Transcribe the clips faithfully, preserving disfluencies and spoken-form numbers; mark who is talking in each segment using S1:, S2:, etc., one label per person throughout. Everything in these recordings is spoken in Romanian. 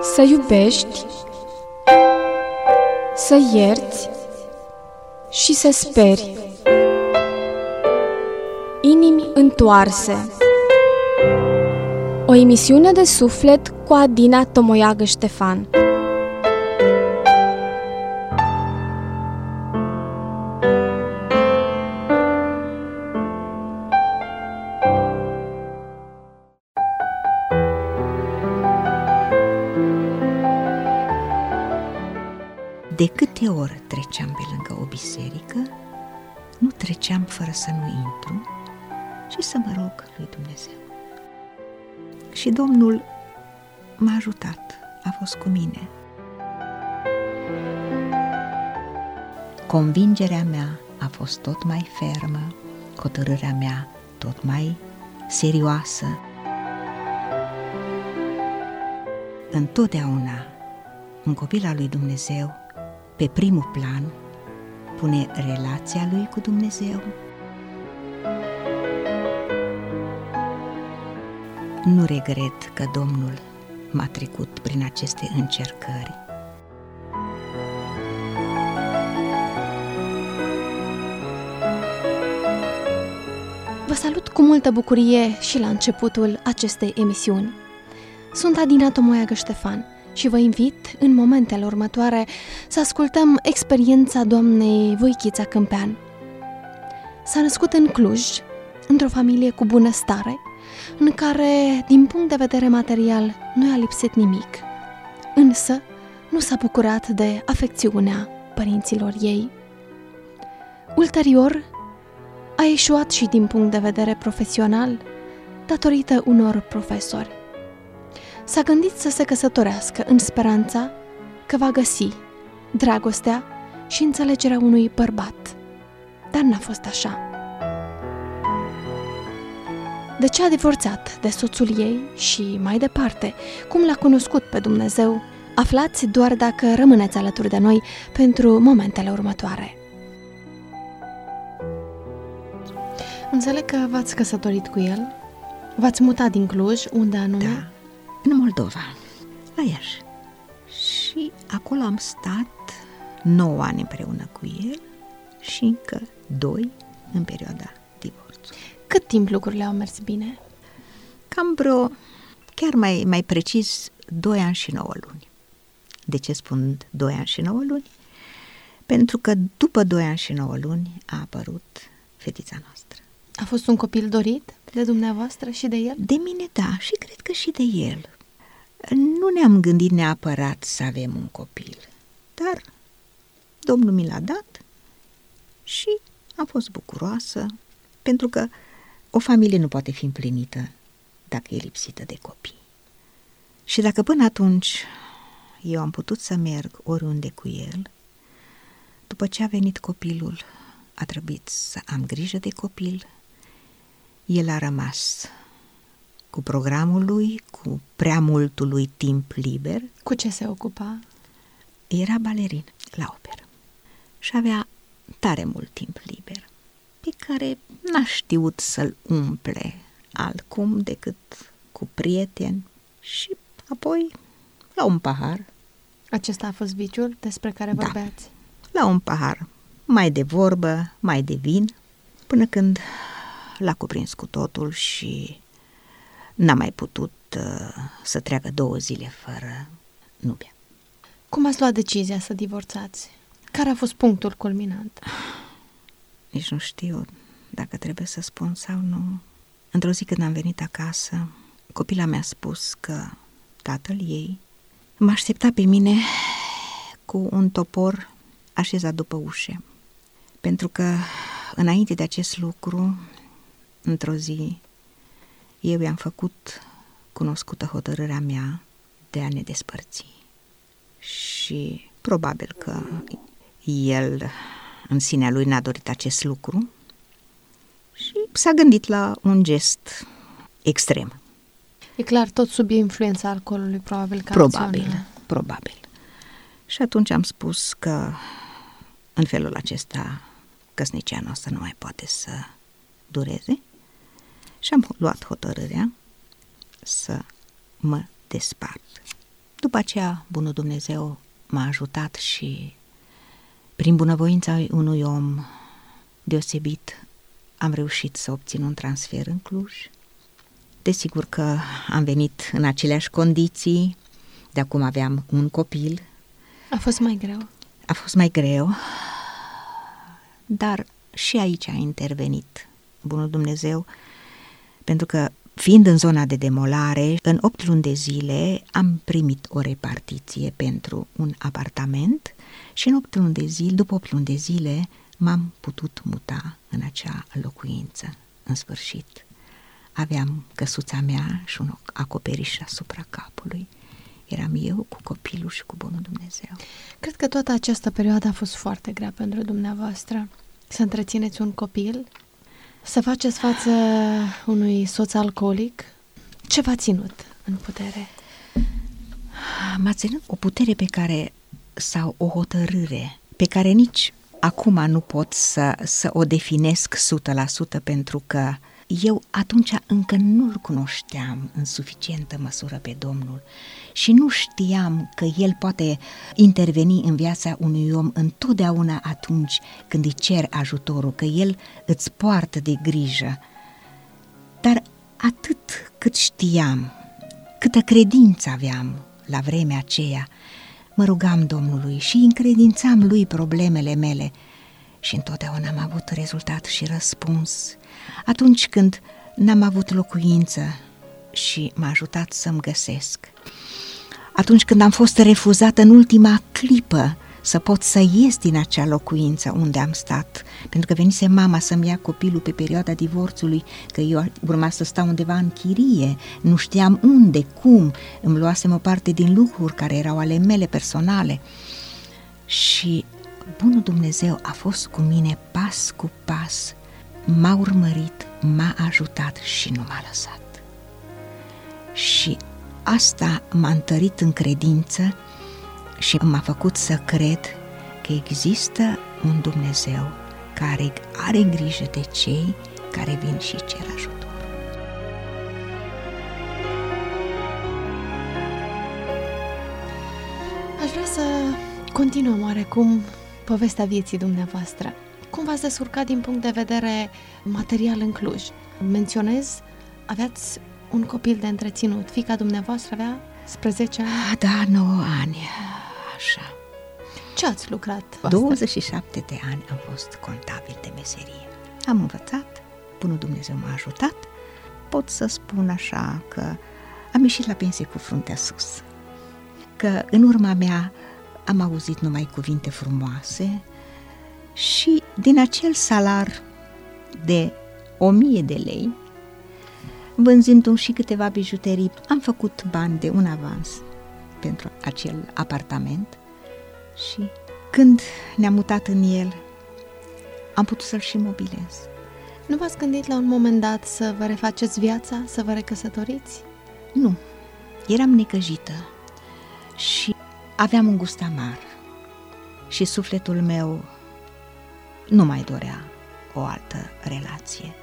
S1: Să iubești, să ierți și să speri. Inimi întoarse. O emisiune de suflet cu Adina Tomoiagă Ștefan.
S2: De câte ori treceam pe lângă o biserică, nu treceam fără să nu intru și să mă rog lui Dumnezeu. Și Domnul m-a ajutat, a fost cu mine. Convingerea mea a fost tot mai fermă, hotărârea mea tot mai serioasă. Întotdeauna un copil al lui Dumnezeu pe primul plan pune relația lui cu Dumnezeu. Nu regret că Domnul m-a trecut prin aceste încercări.
S1: Vă salut cu multă bucurie și la începutul acestei emisiuni. Sunt Adina Tomoiagă Ștefan și vă invit în momentele următoare să ascultăm experiența doamnei Voichița Câmpean. S-a născut în Cluj, într-o familie cu bunăstare, în care, din punct de vedere material, nu i-a lipsit nimic. Însă, nu s-a bucurat de afecțiunea părinților ei. Ulterior, a eșuat și din punct de vedere profesional, datorită unor profesori. S-a gândit să se căsătorească în speranța că va găsi dragostea și înțelegerea unui bărbat, dar n-a fost așa. De ce a divorțat de soțul ei și, mai departe, cum l-a cunoscut pe Dumnezeu, aflați doar dacă rămâneți alături de noi pentru momentele următoare. Înțeleg că v-ați căsătorit cu el, v-ați mutat din Cluj, unde anume?
S2: Da, în Moldova, la Iași. Și acolo am stat nouă ani împreună cu el și încă doi în perioada divorțului.
S1: Cât timp lucrurile au mers bine?
S2: Cam vreo, chiar mai, mai precis, doi ani și nouă luni. De ce spun doi ani și nouă luni? Pentru că după doi ani și nouă luni a apărut fetița noastră.
S1: A fost un copil dorit de dumneavoastră și de el?
S2: De mine, da, și cred că și de el. Nu ne-am gândit neapărat să avem un copil, dar Domnul mi l-a dat și am fost bucuroasă, pentru că o familie nu poate fi împlinită dacă e lipsită de copii. Și dacă până atunci eu am putut să merg oriunde cu el, după ce a venit copilul, a trebuit să am grijă de copil. El a rămas cu programul lui, cu prea multul lui timp liber.
S1: Cu ce se ocupa?
S2: Era balerin la operă și avea tare mult timp liber, pe care n-a știut să-l umple altcum decât cu prieteni și apoi la un pahar.
S1: Acesta a fost viciul despre care vorbeați?
S2: Da, la un pahar, mai de vorbă, mai de vin, până când l-a cuprins cu totul și n-a mai putut uh, să treacă două zile fără nu bea.
S1: Cum ați luat decizia să divorțați? Care a fost punctul culminant?
S2: Nici nu știu dacă trebuie să spun sau nu. Într-o zi când am venit acasă, copila mi-a spus că tatăl ei mă aștepta pe mine cu un topor așezat după ușe. Pentru că înainte de acest lucru, într-o zi, eu i-am făcut cunoscută hotărârea mea de a ne despărți. Și probabil că el în sinea lui n-a dorit acest lucru și s-a gândit la un gest extrem.
S1: E clar, tot sub influența alcoolului, probabil că
S2: Probabil,
S1: acțiune.
S2: probabil. Și atunci am spus că în felul acesta căsnicia noastră nu mai poate să dureze și am luat hotărârea să mă despart. După aceea, bunul Dumnezeu m-a ajutat și prin bunăvoința unui om deosebit am reușit să obțin un transfer în Cluj. Desigur că am venit în aceleași condiții, de acum aveam un copil.
S1: A fost mai greu.
S2: A fost mai greu, dar și aici a intervenit bunul Dumnezeu, pentru că fiind în zona de demolare, în opt luni de zile am primit o repartiție pentru un apartament și în opt luni de zile, după opt luni de zile, m-am putut muta în acea locuință, în sfârșit. Aveam căsuța mea și un acoperiș asupra capului. Eram eu cu copilul și cu bunul Dumnezeu.
S1: Cred că toată această perioadă a fost foarte grea pentru dumneavoastră. Să întrețineți un copil, să faceți față unui soț alcoolic. Ce v-a ținut în putere?
S2: M-a ținut o putere pe care, sau o hotărâre, pe care nici acum nu pot să, să o definesc o sută la sută, pentru că eu atunci încă nu-L cunoșteam în suficientă măsură pe Domnul și nu știam că El poate interveni în viața unui om întotdeauna atunci când îi cer ajutorul, că El îți poartă de grijă. Dar atât cât știam, câtă credință aveam la vremea aceea, mă rugam Domnului și încredințam Lui problemele mele și întotdeauna am avut rezultat și răspuns. Atunci când n-am avut locuință și m-a ajutat să-mi găsesc, atunci când am fost refuzată în ultima clipă să pot să ies din acea locuință unde am stat, pentru că venise mama să-mi ia copilul pe perioada divorțului, că eu urma să stau undeva în chirie, nu știam unde, cum, îmi luasem o parte din lucruri care erau ale mele personale și bunul Dumnezeu a fost cu mine pas cu pas, m-a urmărit, m-a ajutat și nu m-a lăsat. Și asta m-a întărit în credință și m-a făcut să cred că există un Dumnezeu care are grijă de cei care vin și cer ajutor.
S1: Aș vrea să continuăm oarecum povestea vieții dumneavoastră. Cum v-ați descurcat din punct de vedere material în Cluj? Menționez, aveați un copil de întreținut. Fiica dumneavoastră avea spre zece ani?
S2: Da, nouă ani, așa.
S1: Ce ați lucrat?
S2: douăzeci și șapte de ani am fost contabil de meserie. Am învățat, bunul Dumnezeu m-a ajutat. Pot să spun așa că am ieșit la pensie cu fruntea sus. Că în urma mea am auzit numai cuvinte frumoase și din acel salar de o mie de lei, vânzându-mi și câteva bijuterii, am făcut bani de un avans pentru acel apartament și când ne-am mutat în el, am putut să-l și mobilez.
S1: Nu v-ați gândit la un moment dat să vă refaceți viața, să vă recăsătoriți?
S2: Nu, eram necăjită și aveam un gust amar și sufletul meu nu mai dorea o altă relație.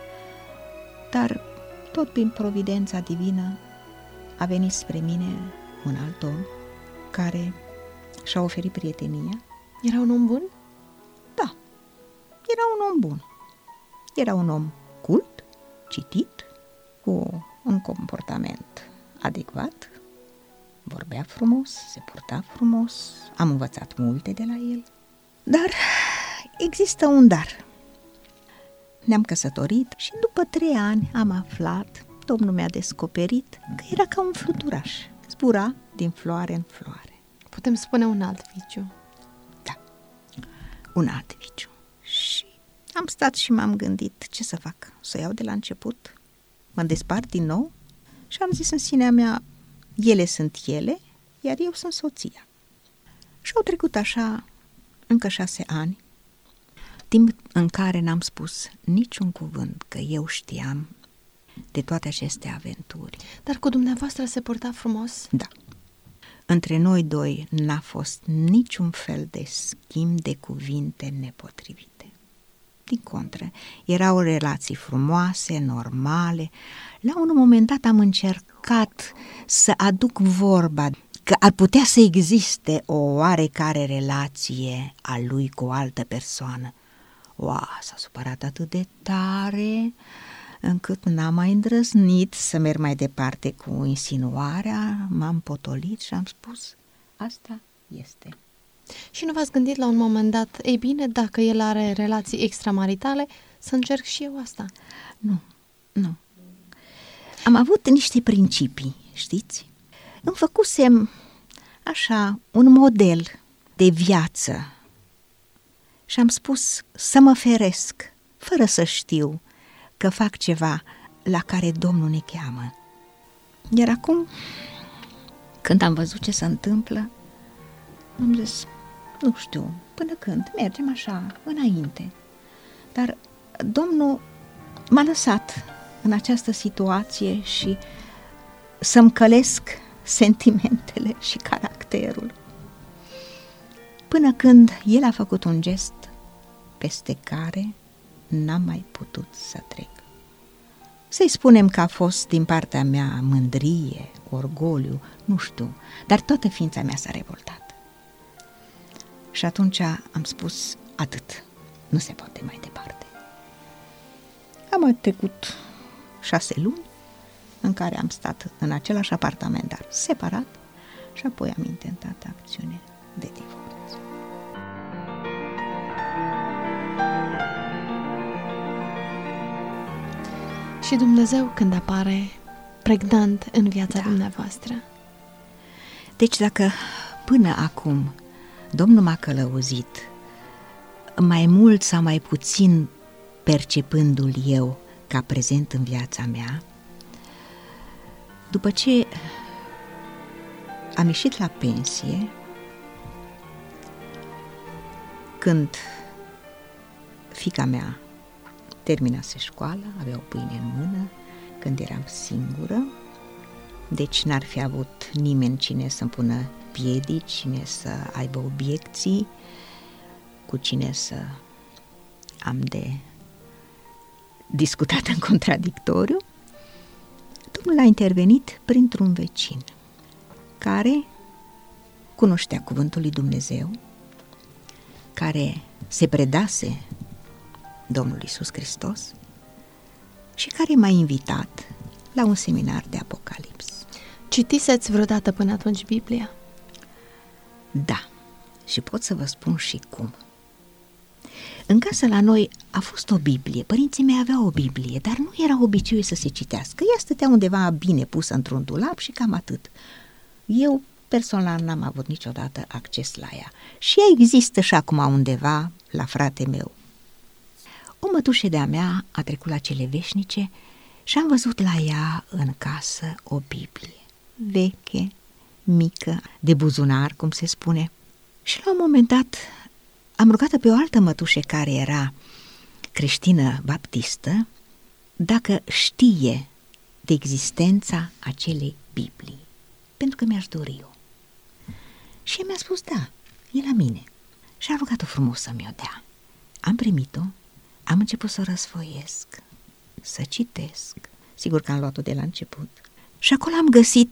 S2: Dar tot prin providența divină a venit spre mine un alt om care și-a oferit prietenia.
S1: Era un om bun?
S2: Da, era un om bun. Era un om cult, citit, cu un comportament adecvat, vorbea frumos, se purta frumos, am învățat multe de la el. Dar există un dar. Ne-am căsătorit și după trei ani am aflat, Domnul mi-a descoperit că era ca un fluturaș, zbura din floare în floare.
S1: Putem spune un alt viciu.
S2: Da, un alt viciu. Și am stat și m-am gândit ce să fac, să iau de la început, mă despart din nou și am zis în sinea mea, ele sunt ele, iar eu sunt soția. Și au trecut așa încă șase ani, timp în care n-am spus niciun cuvânt că eu știam de toate aceste aventuri.
S1: Dar cu dumneavoastră se purta frumos?
S2: Da. Între noi doi n-a fost niciun fel de schimb de cuvinte nepotrivite. Din contră, erau relații frumoase, normale. La un moment dat am încercat să aduc vorba că ar putea să existe o oarecare relație a lui cu o altă persoană. Oa, s-a supărat atât de tare încât n-am mai îndrăznit să merg mai departe cu insinuarea, m-am potolit și am spus, asta este.
S1: Și nu v-ați gândit la un moment dat, ei bine, dacă el are relații extramaritale, să încerc și eu asta?
S2: Nu, nu. Am avut niște principii, știți? Îmi făcusem așa un model de viață și am spus să mă feresc, fără să știu că fac ceva la care Domnul ne cheamă. Iar acum, când am văzut ce se întâmplă, am zis, nu știu, până când, mergem așa, înainte. Dar Domnul m-a lăsat în această situație și să-mi călesc sentimentele și caracterul. Până când El a făcut un gest peste care n-am mai putut să trec. Să-i spunem că a fost din partea mea mândrie, orgoliu, nu știu, dar toată ființa mea s-a revoltat. Și atunci am spus, atât, nu se poate mai departe. Am trecut șase luni în care am stat în același apartament, dar separat, și apoi am intentat acțiune de divorț.
S1: Și Dumnezeu când apare pregnant în viața
S2: Da.
S1: dumneavoastră?
S2: Deci dacă până acum Domnul m-a călăuzit, mai mult sau mai puțin percepându-l eu ca prezent în viața mea, după ce am ieșit la pensie, când fiica mea terminase școala, avea o pâine în mână, când eram singură, deci n-ar fi avut nimeni cine să-mi pună piedici, cine să aibă obiecții, cu cine să am de discutat în contradictoriu. Domnul a intervenit printr-un vecin care cunoștea cuvântul lui Dumnezeu, care se predase Domnul Iisus Hristos și care m-a invitat la un seminar de Apocalips.
S1: Citiseți vreodată până atunci Biblia?
S2: Da, și pot să vă spun și cum. În casă la noi a fost o Biblie, părinții mei aveau o Biblie, dar nu era obiceiul să se citească. Ea stătea undeva bine pusă într-un dulap și cam atât. Eu personal n-am avut niciodată acces la ea. Și ea există și acum undeva la frate meu. O mătușă de-a mea a trecut la cele veșnice și am văzut la ea în casă o Biblie, veche, mică, de buzunar, cum se spune. Și la un moment dat am rugat pe o altă mătușă care era creștină baptistă dacă știe de existența acelei Biblii, pentru că mi-aș dori eu. Și mi-a spus da, e la mine. Și a rugat-o frumos să mi-o dea. Am primit-o, am început să o răsfoiesc, să citesc. Sigur că am luat-o de la început. Și acolo am găsit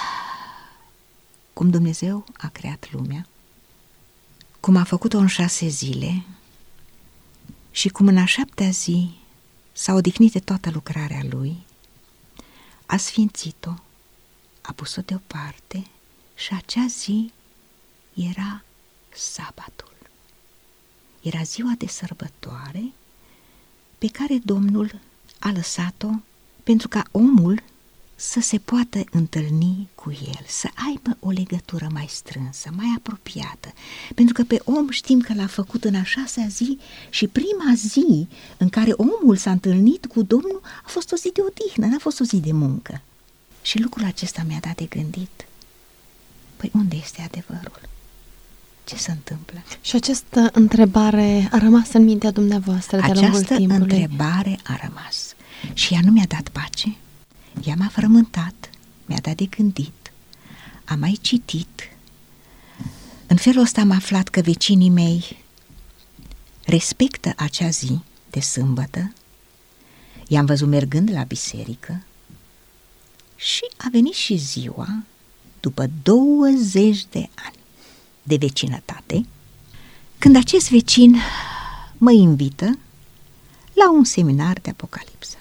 S2: cum Dumnezeu a creat lumea, cum a făcut-o în șase zile și cum în a șaptea zi s-a odihnit de toată lucrarea Lui, a sfințit-o, a pus-o deoparte și acea zi era sabatul. Era ziua de sărbătoare pe care Domnul a lăsat-o pentru ca omul să se poată întâlni cu el, să aibă o legătură mai strânsă, mai apropiată. Pentru că pe om știm că l-a făcut în a șasea zi și prima zi în care omul s-a întâlnit cu Domnul a fost o zi de odihnă, n-a fost o zi de muncă. Și lucrul acesta mi-a dat de gândit. Păi unde este adevărul? Ce se întâmplă?
S1: Și această întrebare a rămas în mintea dumneavoastră de-a lungul
S2: Această
S1: timpului.
S2: întrebare a rămas și ea nu mi-a dat pace. Ea m-a frământat, mi-a dat de gândit, am mai citit. În felul ăsta am aflat că vecinii mei respectă acea zi de sâmbătă, i-am văzut mergând la biserică și a venit și ziua după douăzeci de ani de vecinătate, când acest vecin mă invită la un seminar de apocalipsă.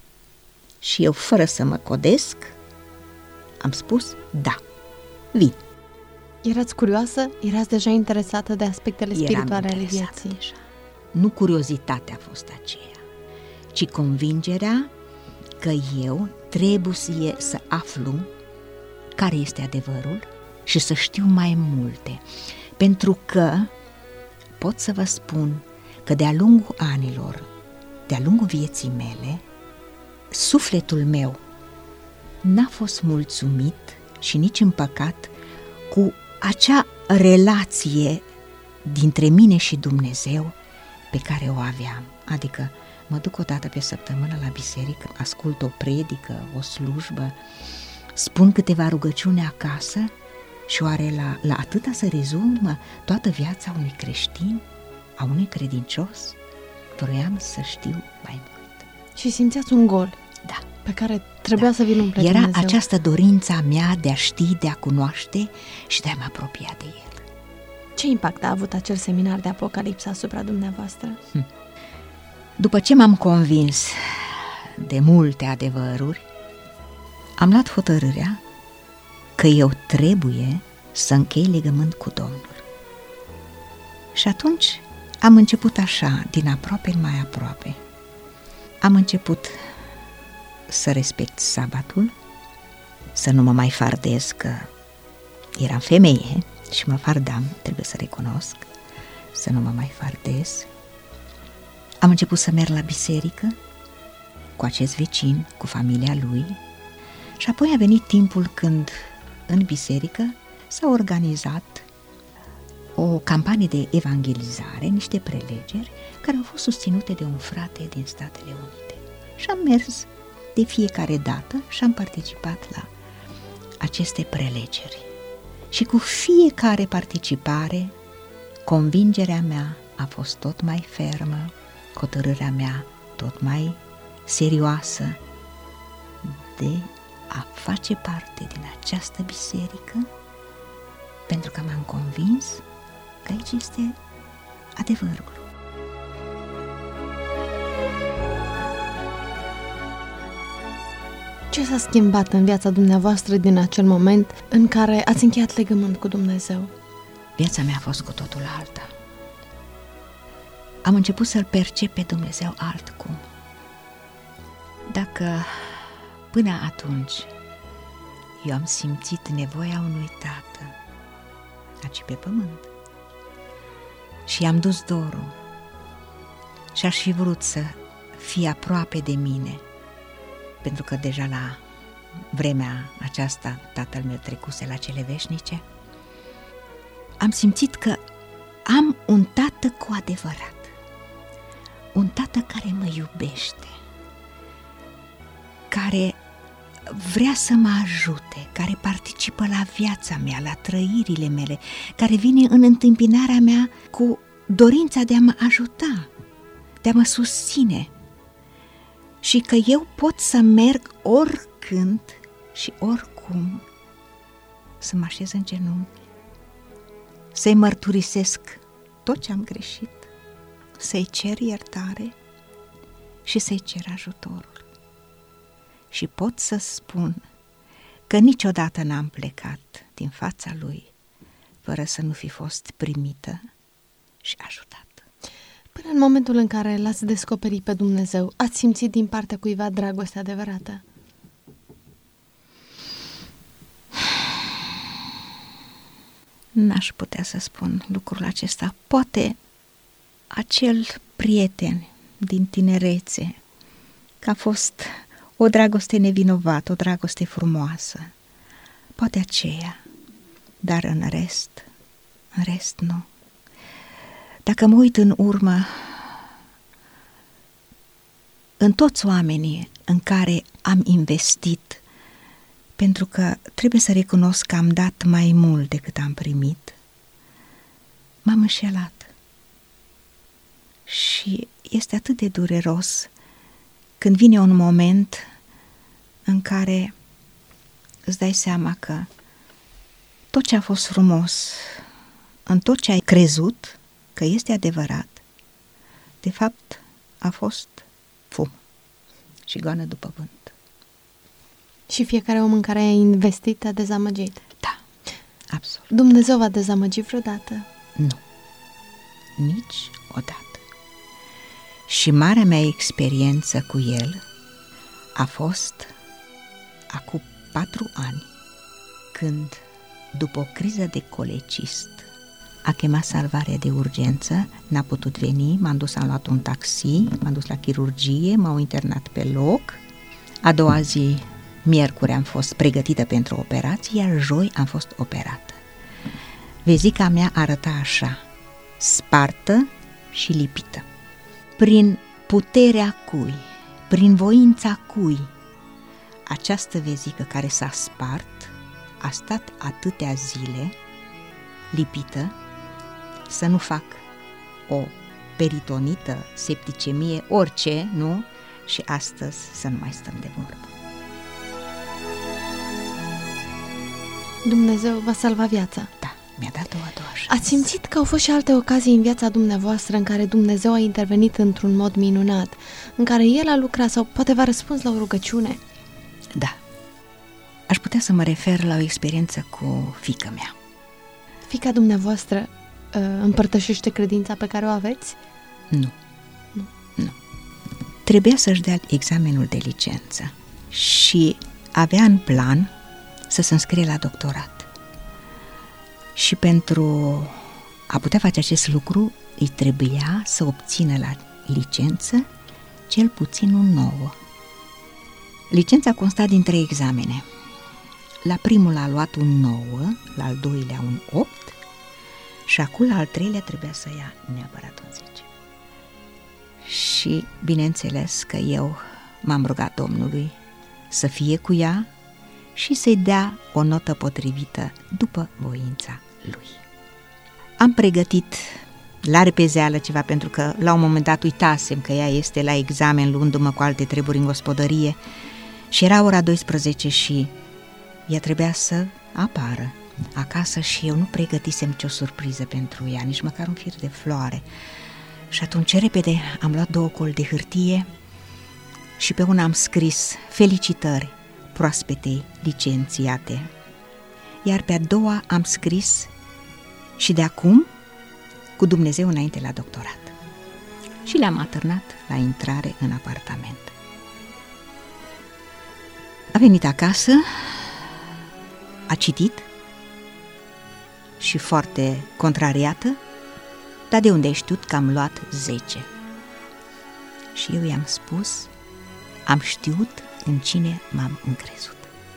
S2: Și eu, fără să mă codesc, am spus da, vin.
S1: Erați curioasă? Erați deja interesată de aspectele spirituale ale vieții?
S2: Deja. Nu curiozitatea a fost aceea, ci convingerea că eu trebuie să aflu care este adevărul și să știu mai multe. Pentru că pot să vă spun că de-a lungul anilor, de-a lungul vieții mele, sufletul meu n-a fost mulțumit și nici împăcat cu acea relație dintre mine și Dumnezeu pe care o aveam. Adică mă duc o dată pe săptămână la biserică, ascult o predică, o slujbă, spun câteva rugăciuni acasă și oare la, la atâta să rezumă toată viața unui creștin, a unui credincios? Vroiam să știu mai mult.
S1: Și simțeați un gol,
S2: da,
S1: pe care trebuia
S2: da.
S1: să vi-l umple
S2: Era
S1: Dumnezeu.
S2: această dorința mea de a ști, de a cunoaște și de a mă apropia de el.
S1: Ce impact a avut acel seminar de apocalipsă asupra dumneavoastră?
S2: Hm. După ce m-am convins de multe adevăruri, am luat hotărârea că eu trebuie să închei legământ cu Domnul. Și atunci am început așa, din aproape în mai aproape. Am început să respect sabatul, să nu mă mai fardez, că eram femeie și mă fardam, trebuie să recunosc, să nu mă mai fardez. Am început să merg la biserică cu acest vecin, cu familia lui, și apoi a venit timpul când în biserică s-a organizat o campanie de evangelizare, niște prelegeri care au fost susținute de un frate din Statele Unite. Și am mers de fiecare dată și am participat la aceste prelegeri. Și cu fiecare participare, convingerea mea a fost tot mai fermă, hotărârea mea tot mai serioasă de a face parte din această biserică, pentru că m-am convins că aici este adevărul.
S1: Ce s-a schimbat în viața dumneavoastră din acel moment în care ați încheiat legământ cu Dumnezeu?
S2: Viața mea a fost cu totul alta. Am început să-L percep pe Dumnezeu altcum. Dacă până atunci eu am simțit nevoia unui tată aici pe pământ și i-am dus dorul și aș fi vrut să fie aproape de mine, pentru că deja la vremea aceasta tatăl meu trecuse la cele veșnice, am simțit că am un tată cu adevărat, un tată care mă iubește, care vrea să mă ajute, care participă la viața mea, la trăirile mele, care vine în întâmpinarea mea cu dorința de a mă ajuta, de a mă susține, și că eu pot să merg oricând și oricum să mă așez în genunchi, să-i mărturisesc tot ce am greșit, să-i cer iertare și să-i cer ajutorul. Și pot să spun că niciodată n-am plecat din fața lui fără să nu fi fost primită și ajutată.
S1: Până în momentul în care l-ați descoperit pe Dumnezeu, ați simțit din partea cuiva dragoste adevărată?
S2: N-aș putea să spun lucrul acesta. Poate acel prieten din tinerețe, că a fost o dragoste nevinovată, o dragoste frumoasă. Poate aceea, dar în rest, în rest nu. Dacă mă uit în urmă, în toți oamenii în care am investit, pentru că trebuie să recunosc că am dat mai mult decât am primit, m-am înșelat. Și este atât de dureros când vine un moment în care îți dai seama că tot ce a fost frumos, în tot ce ai crezut că este adevărat, de fapt a fost fum și goană după vânt.
S1: Și fiecare om în care ai investit a dezamăgit.
S2: Da, absolut.
S1: Dumnezeu v-a dezamăgit vreodată?
S2: Nu, nici odată. Și marea mea experiență cu el a fost acum patru ani, când, după o criză de colecist, a chemat salvarea de urgență, n-a putut veni, m-am dus, am luat un taxi, m-am dus la chirurgie, m-au internat pe loc. A doua zi, miercuri, am fost pregătită pentru operație, iar joi am fost operată. Vezica mea arăta așa, spartă și lipită. Prin puterea cui, prin voința cui, această vezică care s-a spart a stat atâtea zile lipită, să nu fac o peritonită, septicemie, orice, nu? Și astăzi să nu mai stăm de vorbă.
S1: Dumnezeu v-a salvat viața.
S2: Da, mi-a dat o a doua șansă.
S1: Ați simțit că au fost și alte ocazii în viața dumneavoastră în care Dumnezeu a intervenit într-un mod minunat, în care El a lucrat sau poate v-a răspuns la o rugăciune?
S2: Da. Aș putea să mă refer la o experiență cu fiica mea.
S1: Fiica dumneavoastră uh, împărtășește credința pe care o aveți?
S2: Nu. Nu. Nu. Trebuia să-și dea examenul de licență și avea în plan să se înscrie la doctorat. Și pentru a putea face acest lucru, îi trebuia să obțină la licență cel puțin un nouă. Licența consta din trei examene. La primul a luat un nouă, la al doilea un opt și acum la al treilea trebuia să ia neapărat un zece. Și bineînțeles că eu m-am rugat Domnului să fie cu ea și să-i dea o notă potrivită după voința lui. Am pregătit la repezeală ceva, pentru că la un moment dat uitasem că ea este la examen, luându-mă cu alte treburi în gospodărie, și era ora douăsprezece și ea trebuia să apară acasă și eu nu pregătisem nicio surpriză pentru ea, nici măcar un fir de floare. Și atunci repede am luat două coli de hârtie și pe una am scris felicitări proaspetei licențiate, iar pe a doua am scris și de acum cu Dumnezeu înainte la doctorat. Și le-am atârnat la intrare în apartament. A venit acasă, a citit și foarte contrariată: dar de unde ai știut că am luat zece? Și eu i-am spus: am știut în cine m-am încrezut.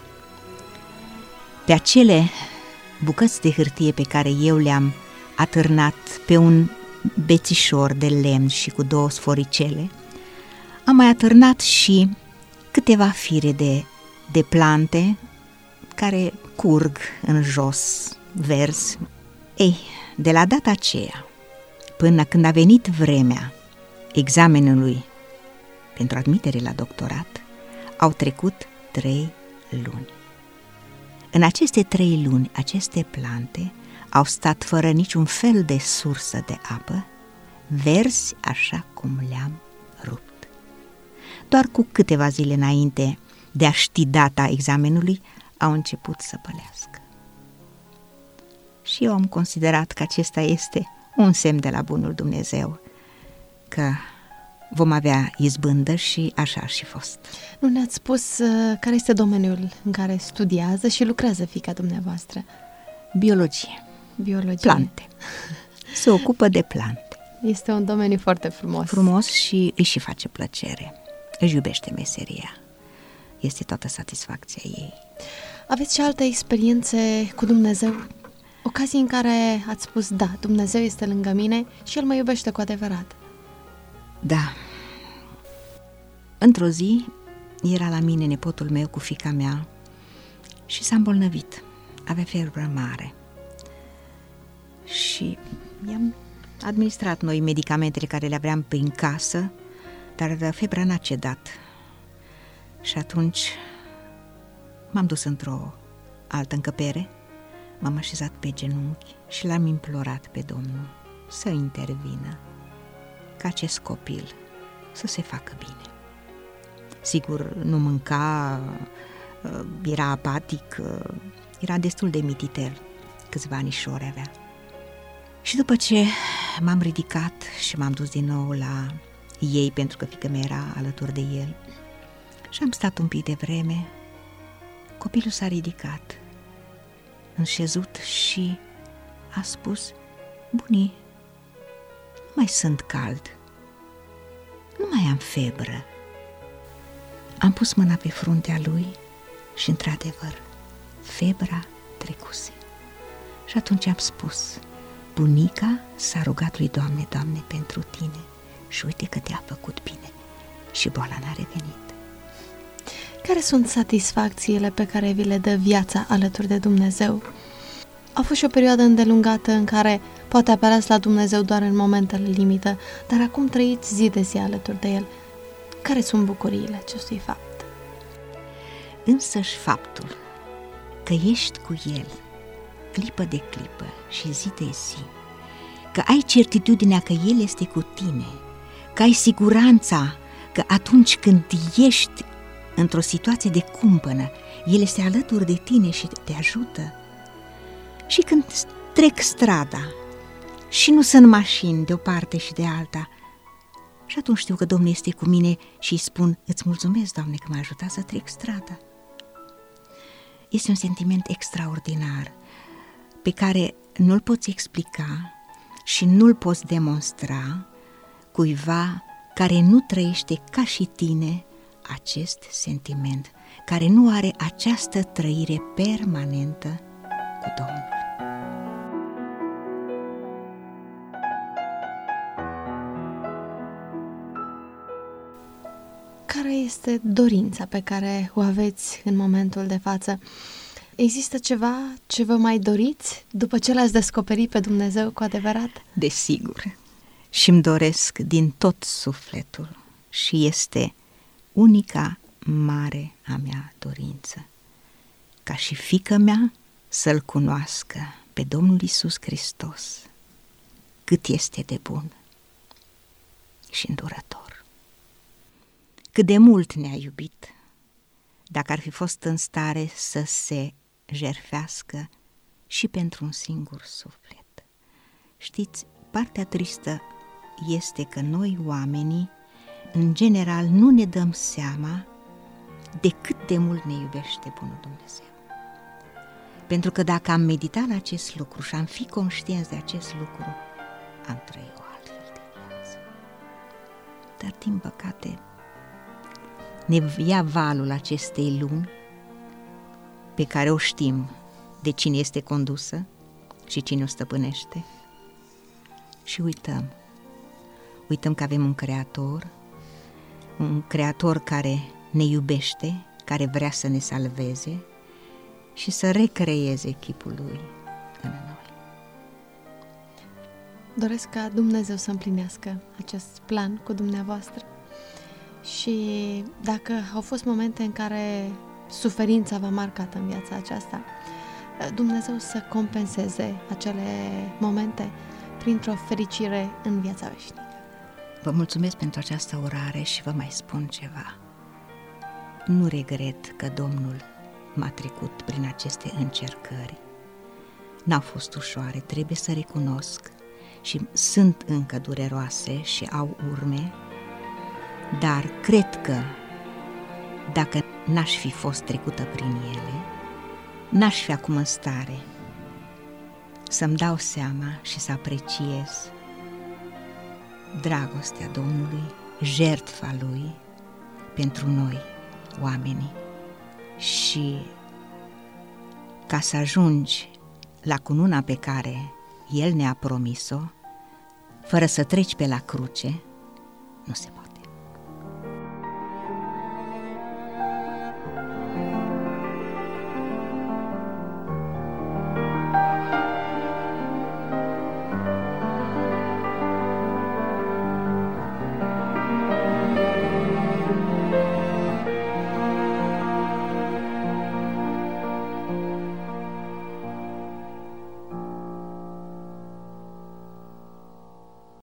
S2: Pe acele bucăți de hârtie pe care eu le-am atârnat pe un bețișor de lemn și cu două sforicele, am mai atârnat și câteva fire de, de plante care curg în jos, verzi. Ei, de la data aceea până când a venit vremea examenului pentru admitere la doctorat, au trecut trei luni. În aceste trei luni, aceste plante au stat fără niciun fel de sursă de apă, verzi așa cum le-am rupt. Doar cu câteva zile înainte de a ști data examenului, au început să pălească. Și eu am considerat că acesta este un semn de la bunul Dumnezeu, că vom avea izbândă, și așa a și fost.
S1: Nu ne-ați spus uh, care este domeniul în care studiază și lucrează fiica dumneavoastră?
S2: Biologie.
S1: Biologie.
S2: Plante. Se ocupă de plante.
S1: Este un domeniu foarte frumos.
S2: Frumos și îi și face plăcere. Își iubește meseria. Este toată satisfacția ei.
S1: Aveți și alte experiențe cu Dumnezeu? Ocazii în care ați spus: da, Dumnezeu este lângă mine și El mă iubește cu adevărat.
S2: Da. Într-o zi era la mine nepotul meu cu fiica mea și s-a îmbolnăvit. Avea febră mare. Și i-am administrat noi medicamentele care le aveam prin casă, dar febra n-a cedat. Și atunci m-am dus într-o altă încăpere, M-am așezat pe genunchi și l-am implorat pe Domnul să intervină, ca acest copil să se facă bine. Sigur, nu mânca, era apatic, era destul de mititel, câțiva anișori avea. Și după ce m-am ridicat și m-am dus din nou la ei, pentru că fiica mea era alături de el, și am stat un pic de vreme, copilul s-a ridicat, înșezut și a spus: bunii, nu mai sunt cald, nu mai am febră. Am pus mâna pe fruntea lui și, într-adevăr, febra trecuse. Și atunci am spus: bunica s-a rugat lui Doamne, Doamne, pentru tine și uite că te-a făcut bine și boala n-a revenit.
S1: Care sunt satisfacțiile pe care vi le dă viața alături de Dumnezeu? A fost și o perioadă îndelungată în care poate apelați la Dumnezeu doar în momentele limită, dar acum trăiți zi de zi alături de El. Care sunt bucuriile acestui fapt?
S2: Însăși faptul că ești cu El clipă de clipă și zi de zi, că ai certitudinea că El este cu tine, că ai siguranța că atunci când ești într-o situație de cumpănă, El este alături de tine și te ajută. Și când trec strada și nu sunt mașini de o parte și de alta, și atunci știu că Domnul este cu mine și îi spun: îți mulțumesc, Doamne, că m-ai ajutat să trec strada. Este un sentiment extraordinar pe care nu-l poți explica și nu-l poți demonstra cuiva care nu trăiește ca și tine acest sentiment, care nu are această trăire permanentă cu Domnul.
S1: Care este dorința pe care o aveți în momentul de față? Există ceva ce vă mai doriți după ce l-ați descoperit pe Dumnezeu cu adevărat?
S2: Desigur, și-mi doresc din tot sufletul și este unica mare a mea dorință, ca și fiica mea să-L cunoască pe Domnul Iisus Hristos, cât este de bun și îndurător. Cât de mult ne-a iubit, dacă ar fi fost în stare să se jertfească și pentru un singur suflet. Știți, partea tristă este că noi, oamenii, în general, nu ne dăm seama de cât de mult ne iubește bunul Dumnezeu. Pentru că dacă am meditat la acest lucru și am fi conștienți de acest lucru, am trăit o altfel de viață. Dar, din păcate, ne ia valul acestei lumi pe care o știm de cine este condusă și cine o stăpânește și uităm. Uităm că avem un Creator, un Creator care ne iubește, care vrea să ne salveze și să recreeze chipul Lui în noi.
S1: Doresc ca Dumnezeu să împlinească acest plan cu dumneavoastră. Și dacă au fost momente în care suferința v-a marcat în viața aceasta, Dumnezeu să compenseze acele momente printr-o fericire în viața veșnică.
S2: Vă mulțumesc pentru această orare și vă mai spun ceva. Nu regret că Domnul m-a trecut prin aceste încercări. N-au fost ușoare, trebuie să recunosc, și sunt încă dureroase și au urme, dar cred că dacă n-aș fi fost trecută prin ele, n-aș fi acum în stare să-mi dau seama și să apreciez dragostea Domnului, jertfa Lui pentru noi, oamenii. Și ca să ajungi la cununa pe care El ne-a promis-o, fără să treci pe la cruce, nu se poate.